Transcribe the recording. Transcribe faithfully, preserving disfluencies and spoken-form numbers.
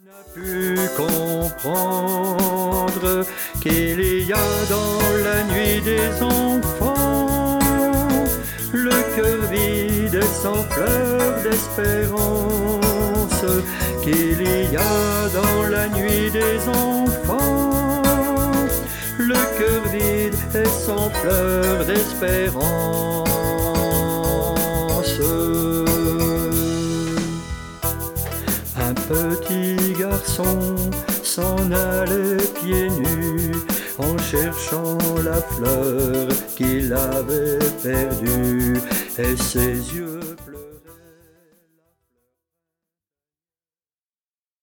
N'a pu comprendre qu'il y a dans la nuit des enfants le cœur vide et sans fleur d'espérance, qu'il y a dans la nuit des enfants le cœur vide et sans fleur d'espérance. Un petit garçon s'en allait pieds nus en cherchant la fleur qu'il avait perdue, et ses yeux pleuraient.